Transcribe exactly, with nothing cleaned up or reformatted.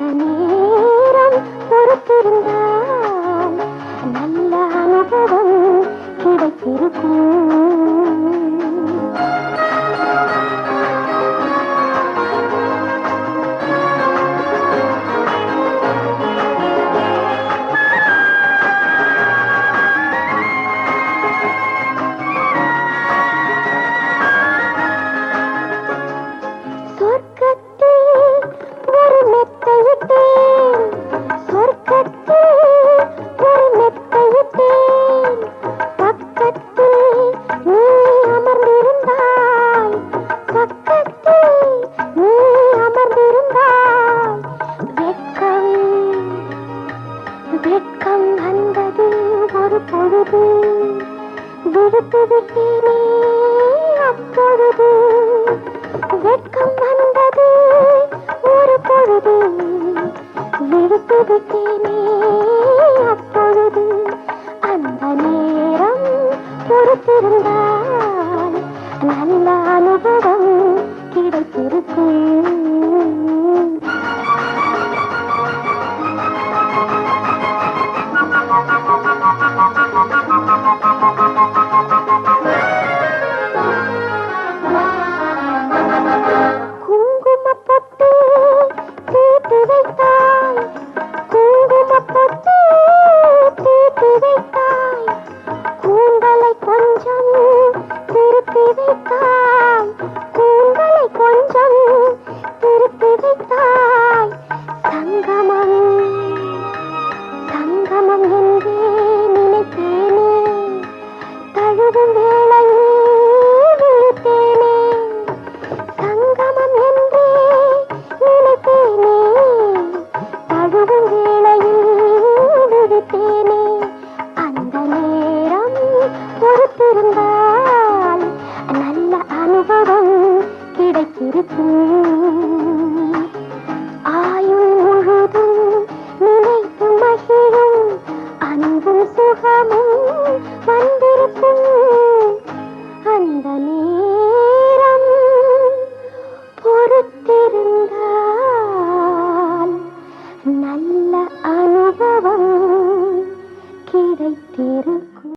நேரம் பொறுத்திருந்தால் நல்ல அனுபவம் கிடைத்திருக்கும். வெட்கம் வந்தது ஒரு பொழுது, விடுத்து விட்டேனே அப்பொழுது. வெட்கம் வந்தது ஒரு பொழுது, விடுத்து விட்டேனே அப்பொழுது. அந்த நேரம் பொறுத்திருந்தால் நல்ல அனுபவம் கிடைத்திருக்கும். நல்ல அனுபவம் கிடைத்திருக்கும். ஆயுள் முழுதும் நினைத்து மகிழும் அன்பும் சுகமும் வந்திருக்கும். அந்த நேரம் பொறுத்திருந்தால் நல்ல அனுபவம் கிடைத்திருக்கும்.